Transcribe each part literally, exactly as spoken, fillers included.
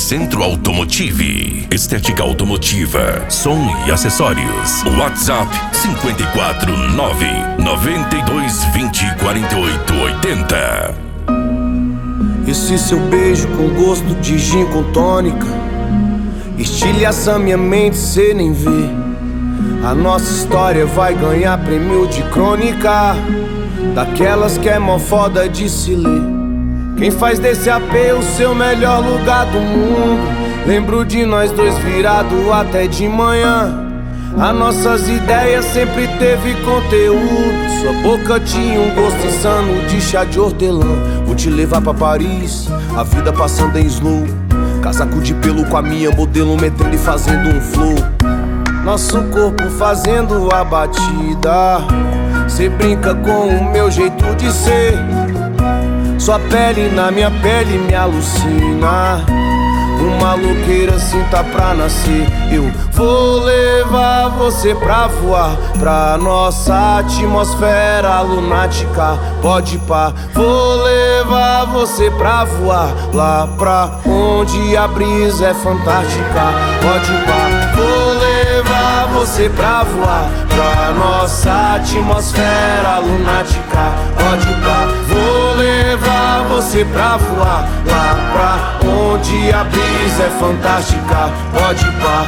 Centro Automotive, estética automotiva, som e acessórios. WhatsApp cinco quatro nove, nove dois dois zero, quatro oito oito zero. Esse seu beijo com gosto de gin com tônica estilhaça minha mente, cê nem vê. A nossa história vai ganhar prêmio de crônica, daquelas que é mó foda de se ler. Quem faz desse A P o seu melhor lugar do mundo? Lembro de nós dois virado até de manhã. As nossas ideias sempre teve conteúdo. Sua boca tinha um gosto insano de chá de hortelã. Vou te levar pra Paris, a vida passando em slow. Casaco de pelo com a minha modelo, metendo e fazendo um flow. Nosso corpo fazendo a batida. Cê brinca com o meu jeito de ser. Sua pele na minha pele me alucina. Uma louqueira assim tá pra nascer. Eu vou levar você pra voar pra nossa atmosfera lunática. Pode pá. Vou levar você pra voar lá pra onde a brisa é fantástica. Pode pá. Vou levar você pra voar pra nossa atmosfera lunática. Pode pá. Vou levar você pra voar lá pra onde a brisa é fantástica. Pode pá.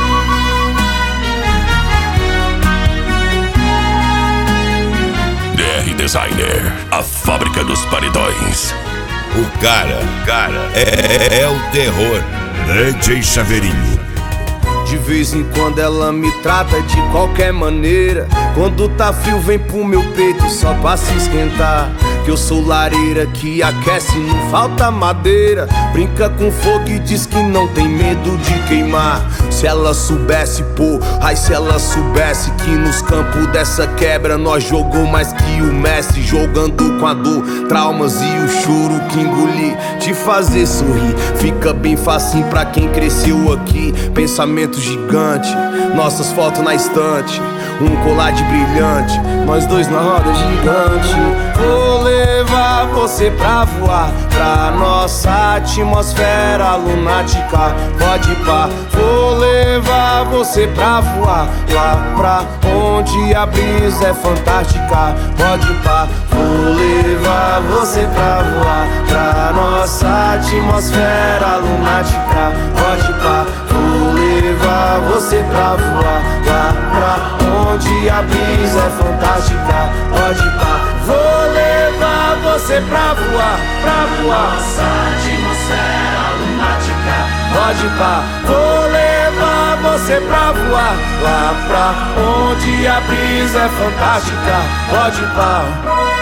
D R Designer, a fábrica dos paredões. O cara, cara, é, é o terror. D J Chaveirinho. De vez em quando ela me trata de qualquer maneira. Quando tá frio vem pro meu peito só pra se esquentar. Que eu sou lareira que aquece, não falta madeira. Brinca com fogo e diz que não tem medo de queimar. Se ela soubesse, pô, ai se ela soubesse que nos campos dessa quebra nós jogou mais que o Messi. Jogando com a dor, traumas e o choro que engoli. Te fazer sorrir, fica bem facinho pra quem cresceu aqui. Pensamento gigante, nossas fotos na estante. Um colar de brilhante, nós dois na roda gigante. Vou levar você pra voar pra nossa atmosfera lunática. Pode pá. Vou levar você pra voar lá pra onde a brisa é fantástica. Pode pá. Vou levar você pra voar pra nossa atmosfera lunática. Pode pá. Vou levar você pra voar lá pra onde a brisa é fantástica. Pode pá. Vou levar você pra voar, pra voar nossa atmosfera lunática. Pode pá. Vou levar você pra voar lá pra onde a brisa é fantástica. Pode pá.